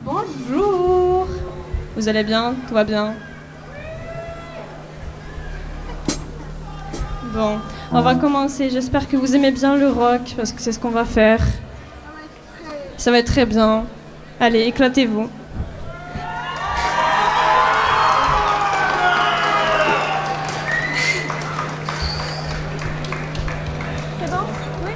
Bonjour. Vous allez bien? Tout va bien? Bon, on va commencer. J'espère que vous aimez bien le rock parce que c'est ce qu'on va faire. Ça va être très bien. Allez, éclatez-vous. C'est bon? Oui.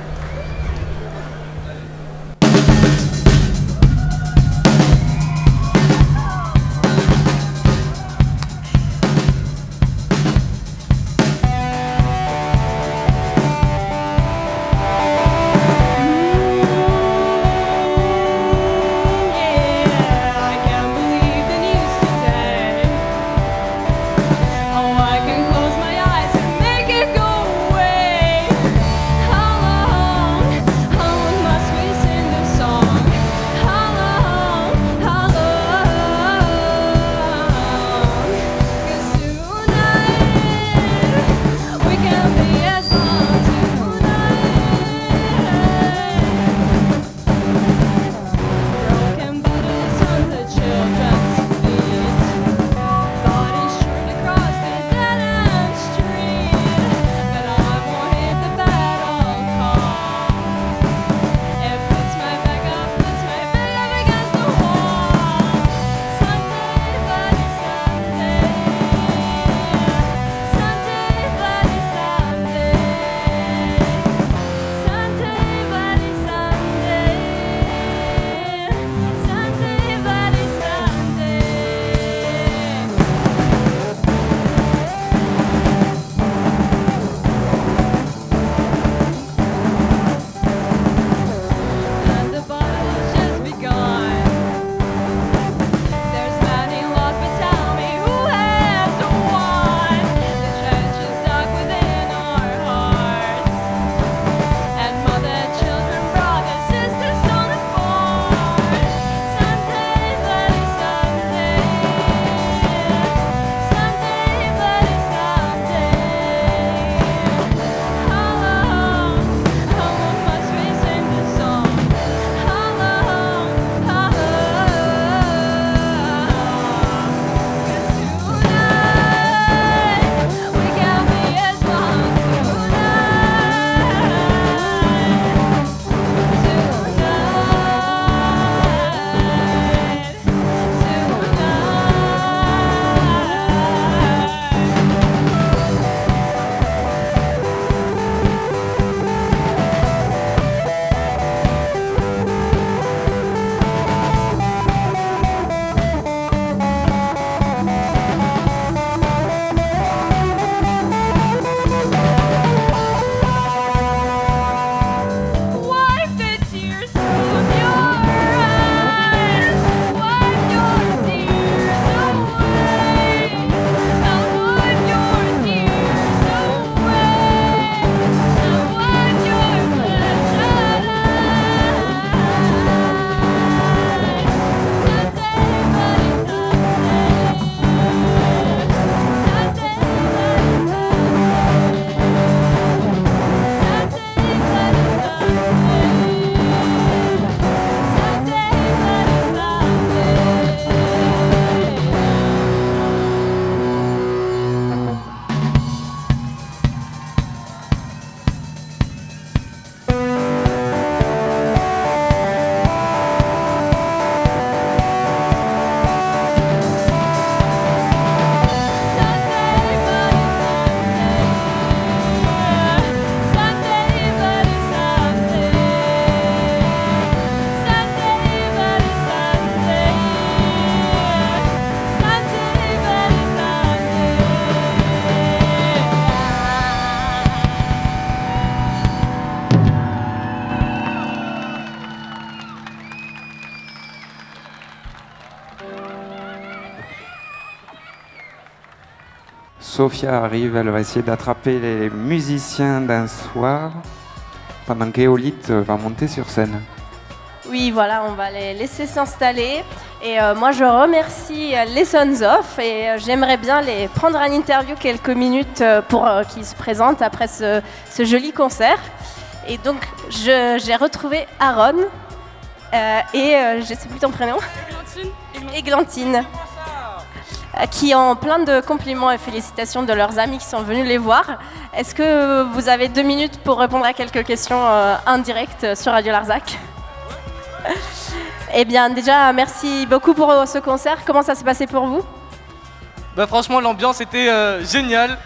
Sophia arrive, elle va essayer d'attraper les musiciens d'un soir pendant qu'Éolite va monter sur scène. Oui, voilà, on va les laisser s'installer. Et moi, je remercie les Sons of et j'aimerais bien les prendre en interview quelques minutes pour qu'ils se présentent après ce joli concert. Et donc, j'ai retrouvé Aaron. je sais plus ton prénom. Églantine. Qui ont plein de compliments et félicitations de leurs amis qui sont venus les voir. Est-ce que vous avez 2 minutes pour répondre à quelques questions indirectes sur Radio Larzac? Eh bien, déjà, merci beaucoup pour ce concert. Comment ça s'est passé pour vous? Bah franchement, l'ambiance était géniale.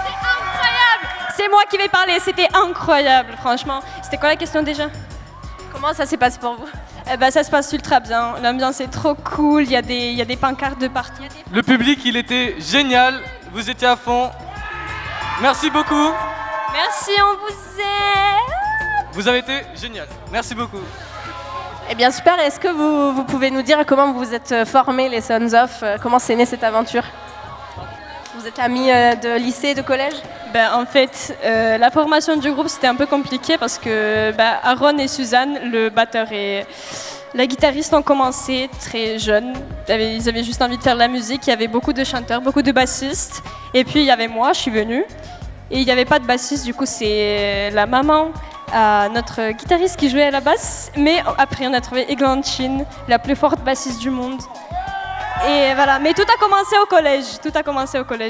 C'est moi qui vais parler, c'était incroyable, franchement. C'était quoi la question déjà? Comment ça s'est passé pour vous? Ça se passe ultra bien, l'ambiance est trop cool, il y a des pancartes de partout. Le public, il était génial, vous étiez à fond. Merci beaucoup. Merci, on vous aime. Vous avez été génial, merci beaucoup. Eh bien super, est-ce que vous pouvez nous dire comment vous êtes formés les Sons of, comment c'est né cette aventure? Vous êtes amis de lycée, de collège? En fait, la formation du groupe c'était un peu compliqué parce que Aaron et Suzanne, le batteur et la guitariste, ont commencé très jeunes. Ils avaient juste envie de faire de la musique, il y avait beaucoup de chanteurs, beaucoup de bassistes. Et puis il y avait moi, je suis venue. Et il n'y avait pas de bassiste, du coup c'est la maman à notre guitariste qui jouait à la basse. Mais après on a trouvé Églantine, la plus forte bassiste du monde. Et voilà, mais tout a commencé au collège,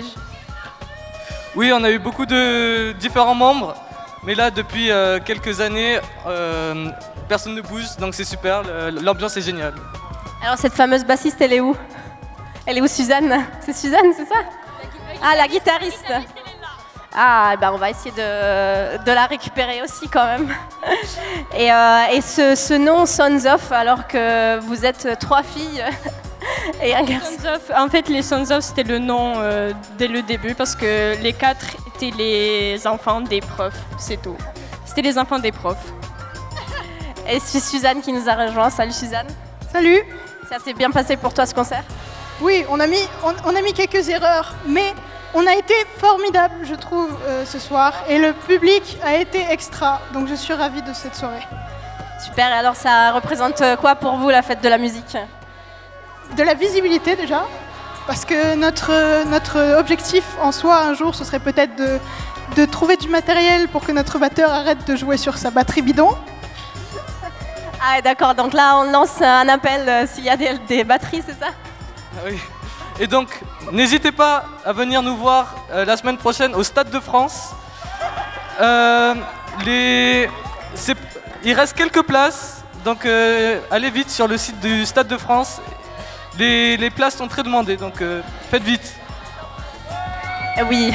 Oui, on a eu beaucoup de différents membres, mais là, depuis quelques années, personne ne bouge, donc c'est super, l'ambiance est géniale. Alors cette fameuse bassiste, elle est où? Elle est où, Suzanne? C'est Suzanne, c'est ça? Ah, la guitariste. Ah, on va essayer de la récupérer aussi quand même. Et ce nom Sons of, alors que vous êtes 3 filles et un garçon. En fait, les Sons of, c'était le nom dès le début parce que les 4 étaient les enfants des profs, c'est tout. C'était les enfants des profs. Et c'est Suzanne qui nous a rejoint. Salut Suzanne. Salut. Ça s'est bien passé pour toi ce concert? Oui, on a mis quelques erreurs, mais on a été formidable, je trouve, ce soir. Et le public a été extra, donc je suis ravie de cette soirée. Super, et alors ça représente quoi pour vous la fête de la musique? De la visibilité déjà, parce que notre objectif en soi un jour ce serait peut-être de trouver du matériel pour que notre batteur arrête de jouer sur sa batterie bidon. Ah d'accord, donc là on lance un appel s'il y a des batteries, c'est ça? Oui. Et donc, n'hésitez pas à venir nous voir la semaine prochaine au Stade de France. Il reste quelques places, donc allez vite sur le site du Stade de France. Les places sont très demandées, donc faites vite. Oui.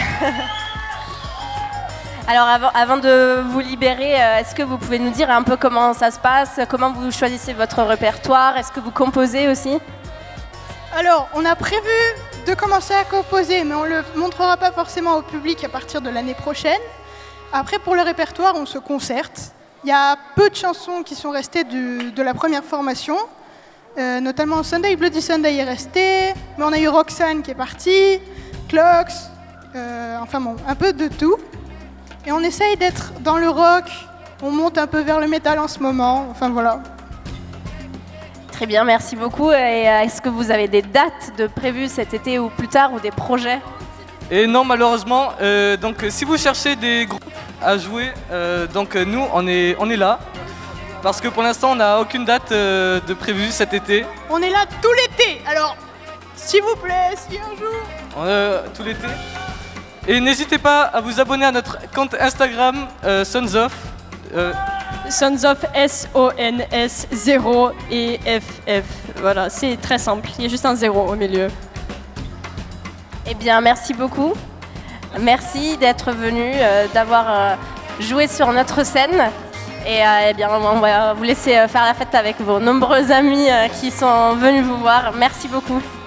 Alors avant de vous libérer, est-ce que vous pouvez nous dire un peu comment ça se passe? Comment vous choisissez votre répertoire? Est-ce que vous composez aussi? Alors, on a prévu de commencer à composer, mais on ne le montrera pas forcément au public à partir de l'année prochaine. Après, pour le répertoire, on se concerte. Il y a peu de chansons qui sont restées de la première formation. Notamment Sunday Bloody Sunday est resté, mais on a eu Roxane qui est partie, Clocks, un peu de tout. Et on essaye d'être dans le rock, on monte un peu vers le métal en ce moment, voilà. Très bien, merci beaucoup. Et est-ce que vous avez des dates de prévues cet été ou plus tard, ou des projets? Et non, malheureusement, donc si vous cherchez des groupes à jouer, nous on est là. Parce que pour l'instant, on n'a aucune date de prévue cet été. On est là tout l'été, alors s'il vous plaît, si un jour... tout l'été. Et n'hésitez pas à vous abonner à notre compte Instagram, Sons of. Sons of SONS 0 et FF. Voilà, c'est très simple, il y a juste un 0 au milieu. Eh bien, merci beaucoup. Merci d'être venu, d'avoir joué sur notre scène. Et on va vous laisser faire la fête avec vos nombreux amis qui sont venus vous voir. Merci beaucoup.